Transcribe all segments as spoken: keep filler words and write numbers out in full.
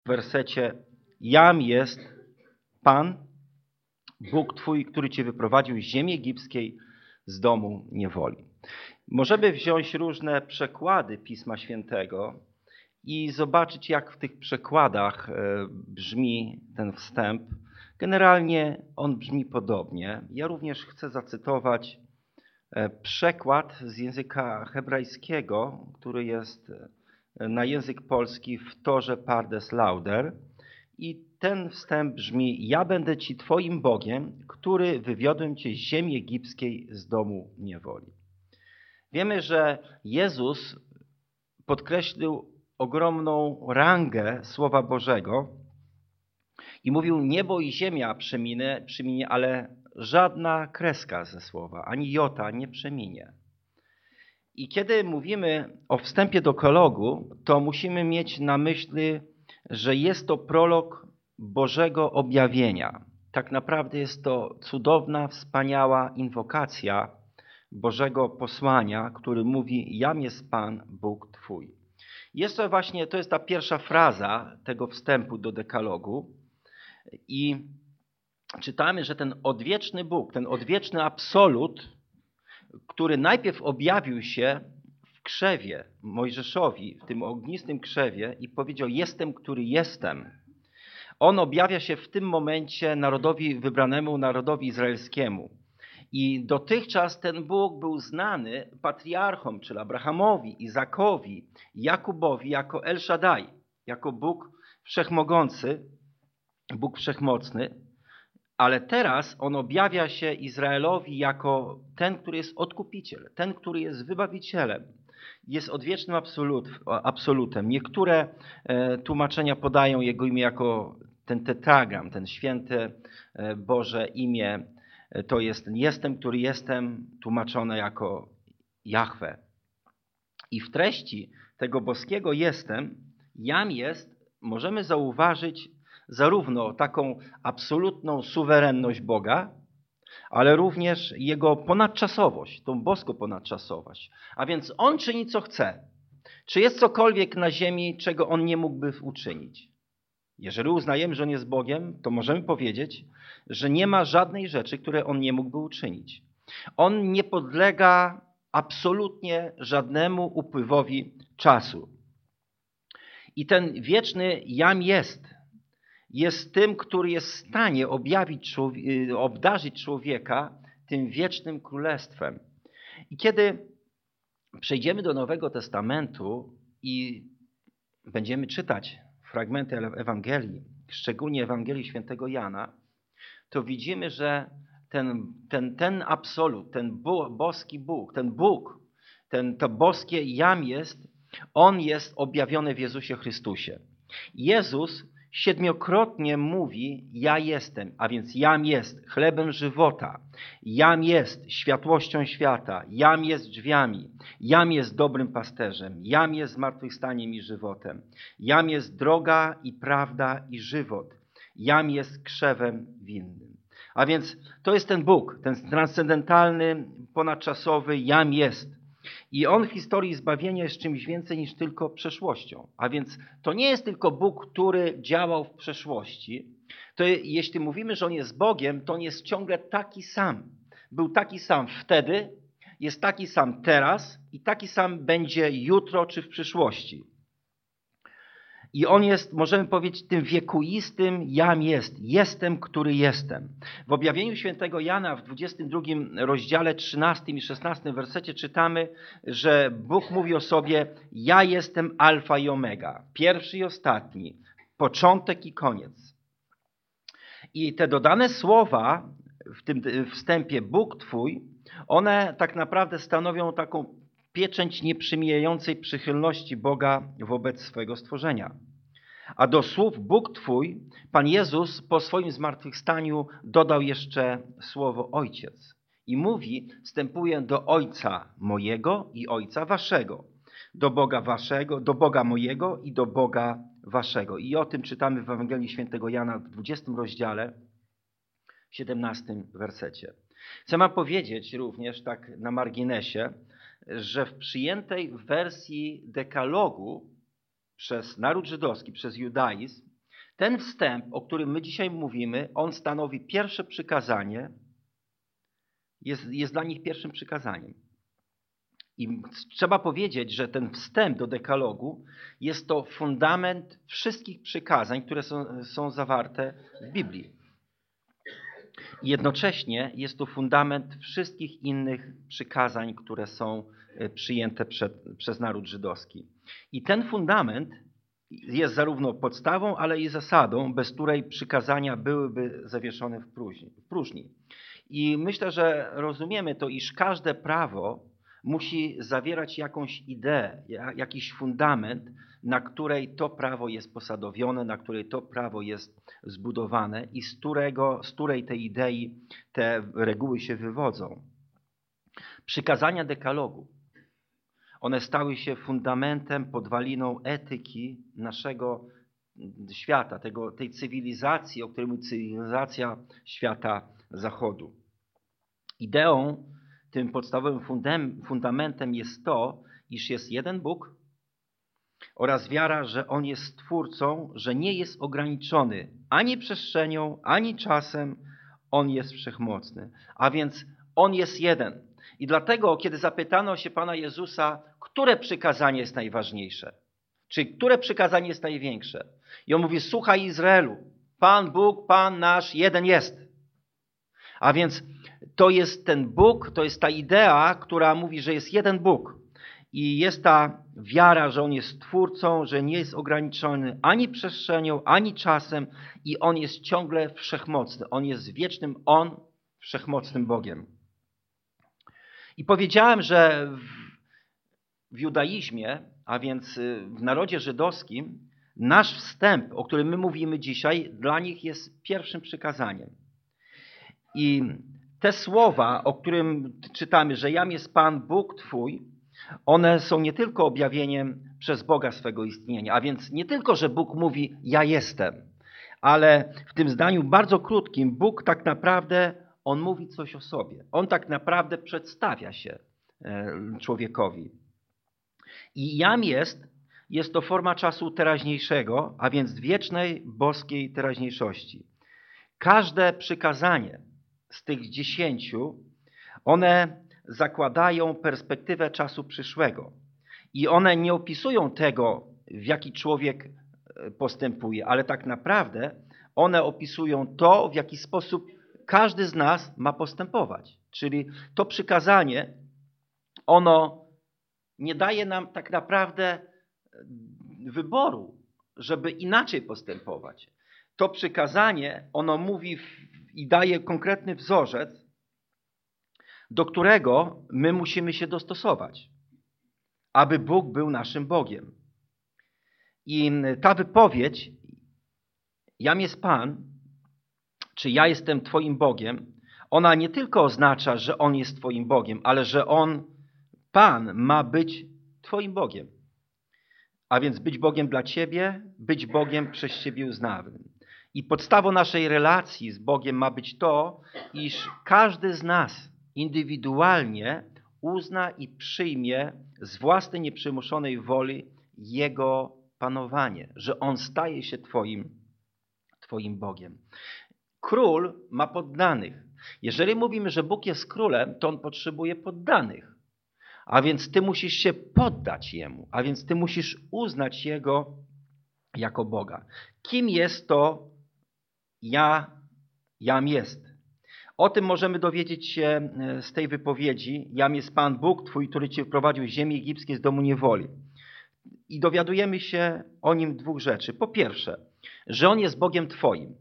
w wersecie: Jam jest Pan, Bóg Twój, który Cię wyprowadził z ziemi egipskiej, z domu niewoli. Możemy wziąć różne przekłady Pisma Świętego i zobaczyć, jak w tych przekładach brzmi ten wstęp. Generalnie on brzmi podobnie. Ja również chcę zacytować przekład z języka hebrajskiego, który jest na język polski w Torze Pardes Lauder. I ten wstęp brzmi: ja będę Ci Twoim Bogiem, który wywiodłem Cię z ziemi egipskiej, z domu niewoli. Wiemy, że Jezus podkreślił ogromną rangę Słowa Bożego i mówił: niebo i ziemia przeminie, przeminie, ale żadna kreska ze Słowa, ani jota nie przeminie. I kiedy mówimy o wstępie do prologu, to musimy mieć na myśli, że jest to prolog Bożego objawienia. Tak naprawdę jest to cudowna, wspaniała inwokacja Bożego posłania, który mówi: jam jest Pan, Bóg Twój. Jest to właśnie, to jest ta pierwsza fraza tego wstępu do dekalogu i czytamy, że ten odwieczny Bóg, ten odwieczny absolut, który najpierw objawił się w krzewie Mojżeszowi, w tym ognistym krzewie i powiedział: jestem, który jestem. On objawia się w tym momencie narodowi wybranemu, narodowi izraelskiemu. I dotychczas ten Bóg był znany patriarchom, czyli Abrahamowi, Izakowi, Jakubowi jako El Shaddai, jako Bóg wszechmogący, Bóg wszechmocny. Ale teraz on objawia się Izraelowi jako ten, który jest odkupiciel, ten, który jest wybawicielem. Jest odwiecznym absolut, absolutem. Niektóre e, tłumaczenia podają jego imię jako ten tetragram, ten święte e, Boże imię. E, to jest jestem, który jestem, tłumaczone jako Jahwe. I w treści tego boskiego jestem, jam jest, możemy zauważyć zarówno taką absolutną suwerenność Boga, ale również Jego ponadczasowość, tą boską ponadczasowość. A więc On czyni, co chce. Czy jest cokolwiek na ziemi, czego On nie mógłby uczynić? Jeżeli uznajemy, że On jest Bogiem, to możemy powiedzieć, że nie ma żadnej rzeczy, której On nie mógłby uczynić. On nie podlega absolutnie żadnemu upływowi czasu. I ten wieczny jam jest, jest tym, który jest w stanie objawić, obdarzyć człowieka tym wiecznym królestwem. I kiedy przejdziemy do Nowego Testamentu i będziemy czytać fragmenty Ewangelii, szczególnie Ewangelii Świętego Jana, to widzimy, że ten, ten, ten absolut, ten boski Bóg, ten Bóg, ten, to boskie jam jest, On jest objawiony w Jezusie Chrystusie. Jezus siedmiokrotnie mówi: ja jestem, a więc jam jest chlebem żywota, jam jest światłością świata, jam jest drzwiami, jam jest dobrym pasterzem, jam jest zmartwychwstaniem i żywotem, jam jest droga i prawda i żywot, jam jest krzewem winnym. A więc to jest ten Bóg, ten transcendentalny, ponadczasowy jam jest. I On w historii zbawienia jest czymś więcej niż tylko przeszłością. A więc to nie jest tylko Bóg, który działał w przeszłości. To jeśli mówimy, że On jest Bogiem, to On jest ciągle taki sam. Był taki sam wtedy, jest taki sam teraz i taki sam będzie jutro czy w przyszłości. I On jest, możemy powiedzieć, tym wiekuistym jam jest. Jestem, który jestem. W objawieniu świętego Jana w dwudziestym drugim rozdziale, trzynastym i szesnastym wersecie czytamy, że Bóg mówi o sobie: ja jestem alfa i omega, pierwszy i ostatni, początek i koniec. I te dodane słowa w tym wstępie Bóg Twój, one tak naprawdę stanowią taką pieczęć nieprzemijającej przychylności Boga wobec swojego stworzenia. A do słów Bóg Twój, Pan Jezus po swoim zmartwychwstaniu dodał jeszcze słowo Ojciec. I mówi, wstępuję do Ojca mojego i Ojca waszego. Do Boga waszego, do Boga mojego i do Boga waszego. I o tym czytamy w Ewangelii Świętego Jana w dwudziestym rozdziale, siedemnastym wersecie. Chcę wam powiedzieć również tak na marginesie, że w przyjętej wersji dekalogu przez naród żydowski, przez judaizm, ten wstęp, o którym my dzisiaj mówimy, on stanowi pierwsze przykazanie, jest, jest dla nich pierwszym przykazaniem. I trzeba powiedzieć, że ten wstęp do dekalogu jest to fundament wszystkich przykazań, które są, są zawarte w Biblii. I jednocześnie jest to fundament wszystkich innych przykazań, które są przyjęte przed, przez naród żydowski. I ten fundament jest zarówno podstawą, ale i zasadą, bez której przykazania byłyby zawieszone w próżni. w próżni. I myślę, że rozumiemy to, iż każde prawo musi zawierać jakąś ideę, jakiś fundament, na której to prawo jest posadowione, na której to prawo jest zbudowane i z, którego, z której tej idei te reguły się wywodzą. Przykazania dekalogu, one stały się fundamentem, podwaliną etyki naszego świata, tego, tej cywilizacji, o której mówi cywilizacja świata zachodu. Ideą, tym podstawowym fundamentem jest to, iż jest jeden Bóg oraz wiara, że On jest Stwórcą, że nie jest ograniczony ani przestrzenią, ani czasem. On jest wszechmocny. A więc On jest jeden. I dlatego, kiedy zapytano się Pana Jezusa, które przykazanie jest najważniejsze, czy które przykazanie jest największe, i On mówi: słuchaj Izraelu, Pan Bóg, Pan nasz, jeden jest. A więc to jest ten Bóg, to jest ta idea, która mówi, że jest jeden Bóg. I jest ta wiara, że On jest Twórcą, że nie jest ograniczony ani przestrzenią, ani czasem i On jest ciągle wszechmocny. On jest wiecznym, On wszechmocnym Bogiem. I powiedziałem, że w, w judaizmie, a więc w narodzie żydowskim, nasz wstęp, o którym my mówimy dzisiaj, dla nich jest pierwszym przykazaniem. I te słowa, o którym czytamy, że jam jest Pan Bóg Twój, one są nie tylko objawieniem przez Boga swego istnienia, a więc nie tylko, że Bóg mówi ja jestem, ale w tym zdaniu bardzo krótkim Bóg tak naprawdę, On mówi coś o sobie. On tak naprawdę przedstawia się człowiekowi. I jam jest, jest to forma czasu teraźniejszego, a więc wiecznej, boskiej teraźniejszości. Każde przykazanie z tych dziesięciu, one zakładają perspektywę czasu przyszłego. I one nie opisują tego, w jaki człowiek postępuje, ale tak naprawdę one opisują to, w jaki sposób każdy z nas ma postępować. Czyli to przykazanie, ono nie daje nam tak naprawdę wyboru, żeby inaczej postępować. To przykazanie, ono mówi i daje konkretny wzorzec, do którego my musimy się dostosować, aby Bóg był naszym Bogiem. I ta wypowiedź, jam jest Pan, czy ja jestem Twoim Bogiem, ona nie tylko oznacza, że On jest Twoim Bogiem, ale że On, Pan, ma być Twoim Bogiem. A więc być Bogiem dla Ciebie, być Bogiem przez Ciebie uznawanym. I podstawą naszej relacji z Bogiem ma być to, iż każdy z nas indywidualnie uzna i przyjmie z własnej nieprzymuszonej woli Jego panowanie, że On staje się Twoim, Twoim Bogiem. Król ma poddanych. Jeżeli mówimy, że Bóg jest królem, to On potrzebuje poddanych. A więc Ty musisz się poddać Jemu, a więc Ty musisz uznać Jego jako Boga. Kim jest to ja, jam jest? O tym możemy dowiedzieć się z tej wypowiedzi. Jam jest Pan Bóg Twój, który Cię wprowadził z ziemi egipskiej, z domu niewoli. I dowiadujemy się o Nim dwóch rzeczy. Po pierwsze, że On jest Bogiem Twoim.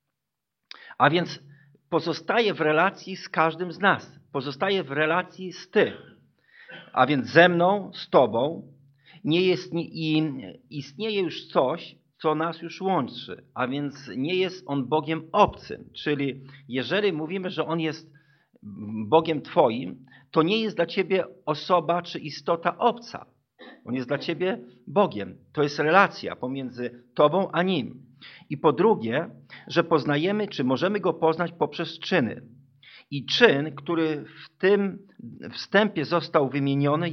A więc pozostaje w relacji z każdym z nas. Pozostaje w relacji z Ty. A więc ze mną, z Tobą. Nie jest, i istnieje już coś, co nas już łączy. A więc nie jest On Bogiem obcym. Czyli jeżeli mówimy, że On jest Bogiem Twoim, to nie jest dla Ciebie osoba czy istota obca. On jest dla Ciebie Bogiem. To jest relacja pomiędzy Tobą a Nim. I po drugie, że poznajemy, czy możemy Go poznać poprzez czyny. I czyn, który w tym wstępie został wymieniony, jest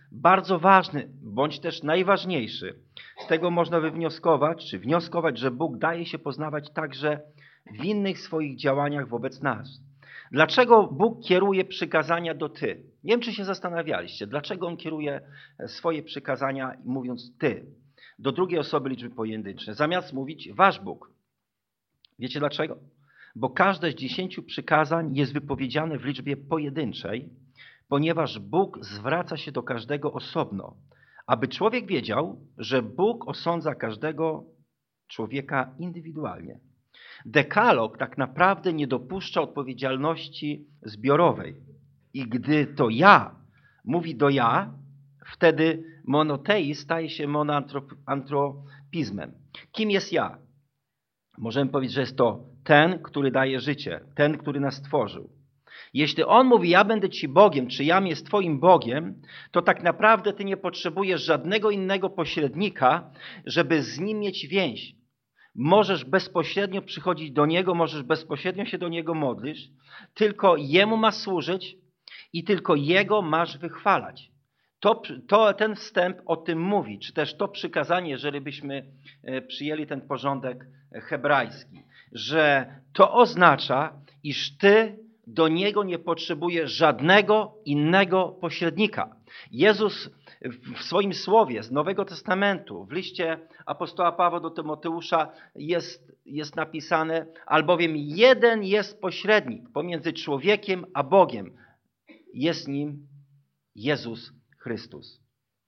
bardzo ważny, bądź też najważniejszy. Z tego można wywnioskować, czy wnioskować, że Bóg daje się poznawać także w innych swoich działaniach wobec nas. Dlaczego Bóg kieruje przykazania do ty? Nie wiem, czy się zastanawialiście, dlaczego On kieruje swoje przykazania mówiąc ty, do drugiej osoby liczby pojedynczej, zamiast mówić wasz Bóg. Wiecie dlaczego? Bo każde z dziesięciu przykazań jest wypowiedziane w liczbie pojedynczej, ponieważ Bóg zwraca się do każdego osobno, aby człowiek wiedział, że Bóg osądza każdego człowieka indywidualnie. Dekalog tak naprawdę nie dopuszcza odpowiedzialności zbiorowej. I gdy to ja mówi do ja, wtedy monoteizm staje się monoantropizmem. Kim jest ja? Możemy powiedzieć, że jest to ten, który daje życie, ten, który nas stworzył. Jeśli On mówi, ja będę Ci Bogiem, czy Jam jest Twoim Bogiem, to tak naprawdę Ty nie potrzebujesz żadnego innego pośrednika, żeby z Nim mieć więź. Możesz bezpośrednio przychodzić do Niego, możesz bezpośrednio się do Niego modlić, tylko Jemu ma służyć i tylko Jego masz wychwalać. To, to, ten wstęp o tym mówi, czy też to przykazanie, jeżeli byśmy przyjęli ten porządek hebrajski, że to oznacza, iż Ty do Niego nie potrzebujesz żadnego innego pośrednika. Jezus w swoim słowie z Nowego Testamentu, w liście apostoła Pawła do Tymoteusza jest, jest napisane, albowiem jeden jest pośrednik pomiędzy człowiekiem a Bogiem. Jest nim Jezus Chrystus.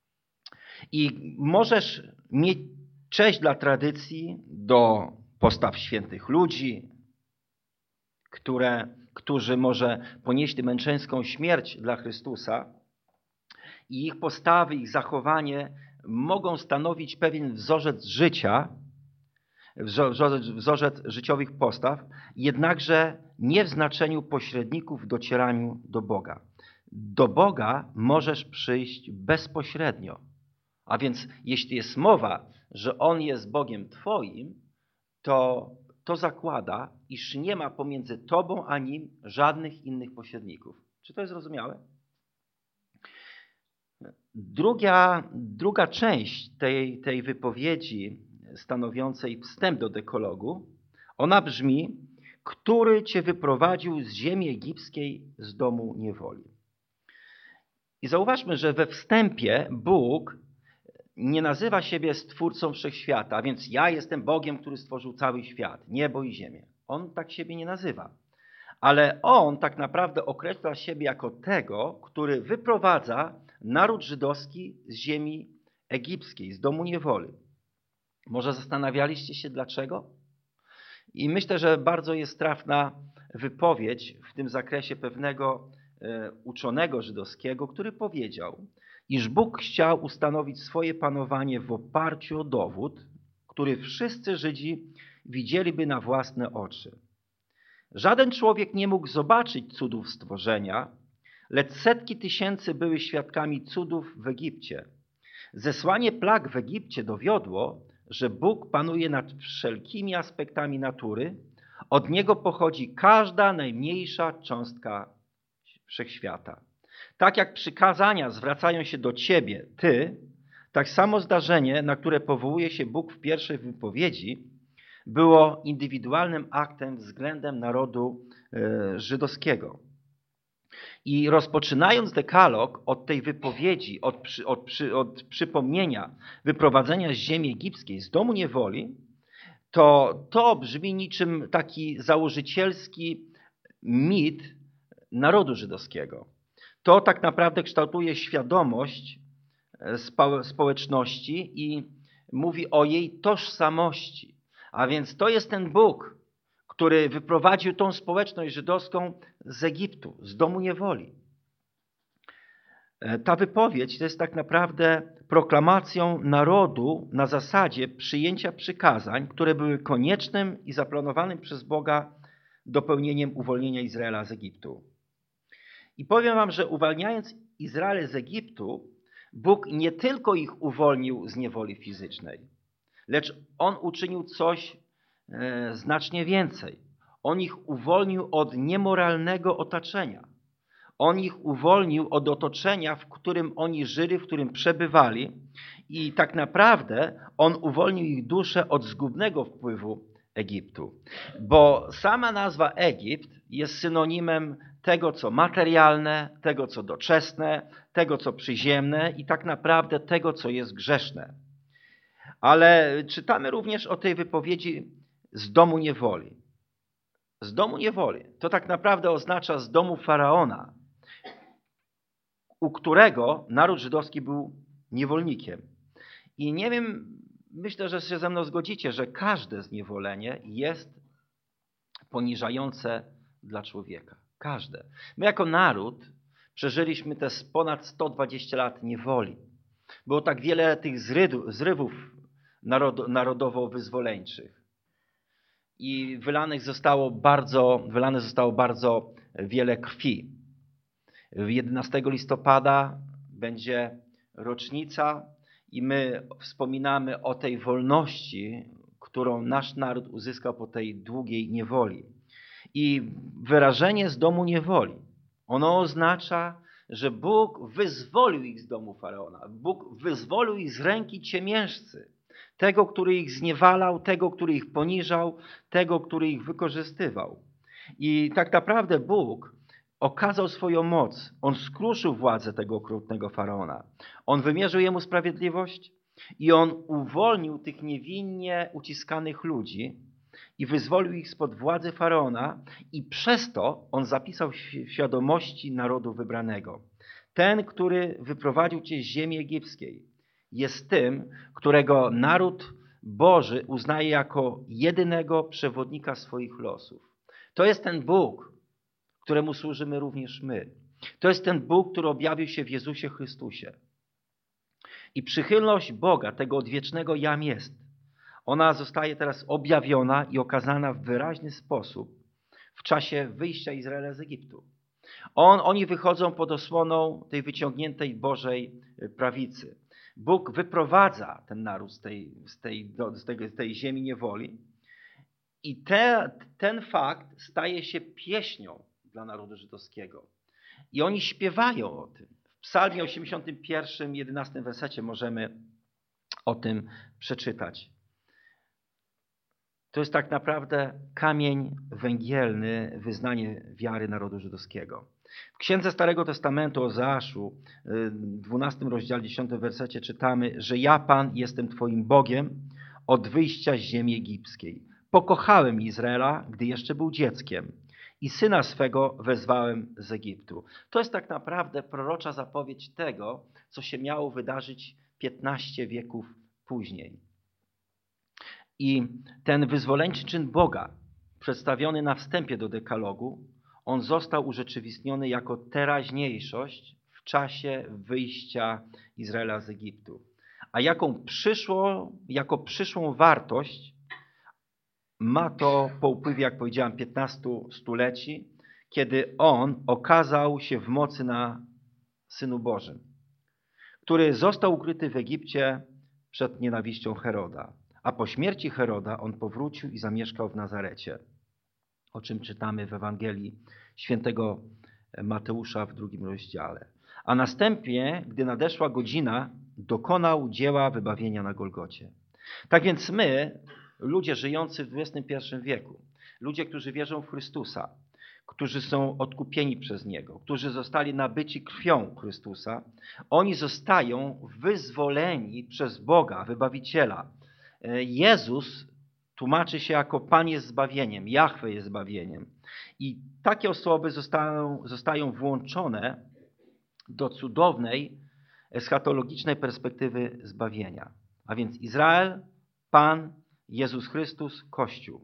I możesz mieć cześć dla tradycji, do postaw świętych ludzi, które, którzy może ponieśli męczeńską śmierć dla Chrystusa i ich postawy, ich zachowanie mogą stanowić pewien wzorzec życia, wzorzec, wzorzec życiowych postaw, jednakże nie w znaczeniu pośredników w docieraniu do Boga. Do Boga możesz przyjść bezpośrednio. A więc jeśli jest mowa, że On jest Bogiem Twoim, to to zakłada, iż nie ma pomiędzy Tobą a Nim żadnych innych pośredników. Czy to jest zrozumiałe? Druga, druga część tej, tej wypowiedzi stanowiącej wstęp do dekalogu, ona brzmi, który Cię wyprowadził z ziemi egipskiej, z domu niewoli. I zauważmy, że we wstępie Bóg nie nazywa siebie stwórcą wszechświata, a więc ja jestem Bogiem, który stworzył cały świat, niebo i ziemię. On tak siebie nie nazywa. Ale On tak naprawdę określa siebie jako tego, który wyprowadza naród żydowski z ziemi egipskiej, z domu niewoli. Może zastanawialiście się dlaczego? I myślę, że bardzo jest trafna wypowiedź w tym zakresie pewnego e, uczonego żydowskiego, który powiedział, iż Bóg chciał ustanowić swoje panowanie w oparciu o dowód, który wszyscy Żydzi widzieliby na własne oczy. Żaden człowiek nie mógł zobaczyć cudów stworzenia, lecz setki tysięcy były świadkami cudów w Egipcie. Zesłanie plag w Egipcie dowiodło, że Bóg panuje nad wszelkimi aspektami natury. Od Niego pochodzi każda najmniejsza cząstka wszechświata. Tak jak przykazania zwracają się do Ciebie, Ty, tak samo zdarzenie, na które powołuje się Bóg w pierwszej wypowiedzi, było indywidualnym aktem względem narodu e, żydowskiego. I rozpoczynając dekalog od tej wypowiedzi, od, przy, od, przy, od przypomnienia wyprowadzenia z ziemi egipskiej, z domu niewoli, to to brzmi niczym taki założycielski mit narodu żydowskiego. To tak naprawdę kształtuje świadomość społeczności i mówi o jej tożsamości. A więc to jest ten Bóg, który wyprowadził tą społeczność żydowską z Egiptu, z domu niewoli. Ta wypowiedź to jest tak naprawdę proklamacją narodu na zasadzie przyjęcia przykazań, które były koniecznym i zaplanowanym przez Boga dopełnieniem uwolnienia Izraela z Egiptu. I powiem wam, że uwalniając Izrael z Egiptu, Bóg nie tylko ich uwolnił z niewoli fizycznej, lecz On uczynił coś e, znacznie więcej. On ich uwolnił od niemoralnego otoczenia. On ich uwolnił od otoczenia, w którym oni żyli, w którym przebywali i tak naprawdę On uwolnił ich duszę od zgubnego wpływu Egiptu. Bo sama nazwa Egipt jest synonimem tego, co materialne, tego, co doczesne, tego, co przyziemne i tak naprawdę tego, co jest grzeszne. Ale czytamy również o tej wypowiedzi z domu niewoli. Z domu niewoli. To tak naprawdę oznacza z domu Faraona, u którego naród żydowski był niewolnikiem. I nie wiem, myślę, że się ze mną zgodzicie, że każde zniewolenie jest poniżające dla człowieka. Każde. My jako naród przeżyliśmy te ponad sto dwadzieścia lat niewoli. Było tak wiele tych zrywów narodowo-wyzwoleńczych. I wylanych zostało bardzo, wylane zostało bardzo wiele krwi. jedenastego listopada będzie rocznica i my wspominamy o tej wolności, którą nasz naród uzyskał po tej długiej niewoli. I wyrażenie z domu niewoli, ono oznacza, że Bóg wyzwolił ich z domu Faraona. Bóg wyzwolił ich z ręki ciemiężcy. Tego, który ich zniewalał, tego, który ich poniżał, tego, który ich wykorzystywał. I tak naprawdę Bóg okazał swoją moc. On skruszył władzę tego okrutnego Faraona. On wymierzył jemu sprawiedliwość i on uwolnił tych niewinnie uciskanych ludzi i wyzwolił ich spod władzy Faraona i przez to on zapisał w świadomości narodu wybranego. Ten, który wyprowadził cię z ziemi egipskiej, jest tym, którego naród Boży uznaje jako jedynego przewodnika swoich losów. To jest ten Bóg, któremu służymy również my. To jest ten Bóg, który objawił się w Jezusie Chrystusie. I przychylność Boga, tego odwiecznego Jam jest, ona zostaje teraz objawiona i okazana w wyraźny sposób w czasie wyjścia Izraela z Egiptu. On, oni wychodzą pod osłoną tej wyciągniętej Bożej prawicy. Bóg wyprowadza ten naród z tej, z tej, z tej, z tej ziemi niewoli i te, ten fakt staje się pieśnią dla narodu żydowskiego. I oni śpiewają o tym. W psalmie osiemdziesiątym pierwszym, jedenastym wersecie możemy o tym przeczytać. To jest tak naprawdę kamień węgielny, wyznanie wiary narodu żydowskiego. W Księdze Starego Testamentu Ozeaszu, dwunastym rozdziale, dziesiątym wersecie czytamy, że ja, Pan, jestem Twoim Bogiem od wyjścia z ziemi egipskiej. Pokochałem Izraela, gdy jeszcze był dzieckiem i syna swego wezwałem z Egiptu. To jest tak naprawdę prorocza zapowiedź tego, co się miało wydarzyć piętnaście wieków później. I ten wyzwoleńczy czyn Boga, przedstawiony na wstępie do dekalogu, on został urzeczywistniony jako teraźniejszość w czasie wyjścia Izraela z Egiptu. A jaką przyszło, jako przyszłą wartość ma to po upływie, jak powiedziałem, piętnastu stuleci, kiedy on okazał się w mocy na Synu Bożym, który został ukryty w Egipcie przed nienawiścią Heroda. A po śmierci Heroda on powrócił i zamieszkał w Nazarecie, o czym czytamy w Ewangelii świętego Mateusza w drugim rozdziale. A następnie, gdy nadeszła godzina, dokonał dzieła wybawienia na Golgocie. Tak więc my, ludzie żyjący w dwudziestym pierwszym wieku, ludzie, którzy wierzą w Chrystusa, którzy są odkupieni przez Niego, którzy zostali nabyci krwią Chrystusa, oni zostają wyzwoleni przez Boga, Wybawiciela. Jezus tłumaczy się jako Pan jest zbawieniem, Jahwe jest zbawieniem. I takie osoby zostają, zostają włączone do cudownej, eschatologicznej perspektywy zbawienia. A więc Izrael, Pan, Jezus Chrystus, Kościół.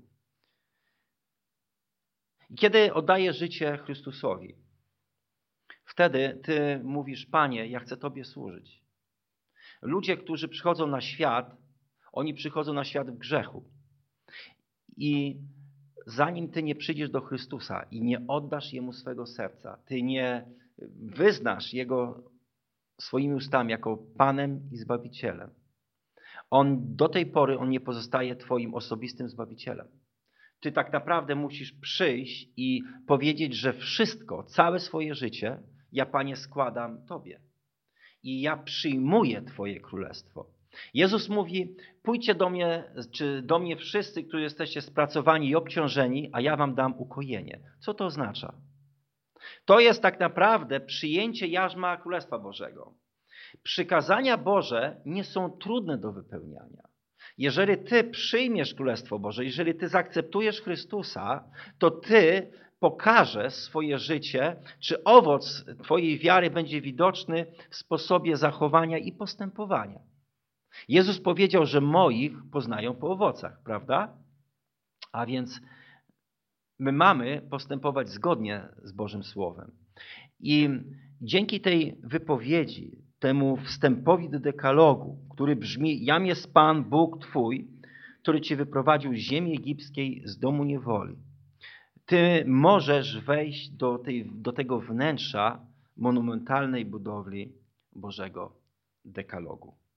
I kiedy oddajesz życie Chrystusowi, wtedy ty mówisz, Panie, ja chcę Tobie służyć. Ludzie, którzy przychodzą na świat, oni przychodzą na świat w grzechu. I zanim ty nie przyjdziesz do Chrystusa i nie oddasz Jemu swego serca, ty nie wyznasz Jego swoimi ustami jako Panem i Zbawicielem, On do tej pory on nie pozostaje Twoim osobistym Zbawicielem. Ty tak naprawdę musisz przyjść i powiedzieć, że wszystko, całe swoje życie, ja, Panie, składam Tobie. I ja przyjmuję Twoje królestwo. Jezus mówi, pójdźcie do mnie, czy do mnie wszyscy, którzy jesteście spracowani i obciążeni, a ja wam dam ukojenie. Co to oznacza? To jest tak naprawdę przyjęcie jarzma Królestwa Bożego. Przykazania Boże nie są trudne do wypełniania. Jeżeli ty przyjmiesz Królestwo Boże, jeżeli ty zaakceptujesz Chrystusa, to ty pokażesz swoje życie, czy owoc twojej wiary będzie widoczny w sposobie zachowania i postępowania. Jezus powiedział, że moich poznają po owocach, prawda? A więc my mamy postępować zgodnie z Bożym Słowem. I dzięki tej wypowiedzi, temu wstępowi do dekalogu, który brzmi: Jam jest Pan, Bóg Twój, który Cię wyprowadził z ziemi egipskiej, z domu niewoli. Ty możesz wejść do, tej, do tego wnętrza monumentalnej budowli Bożego dekalogu.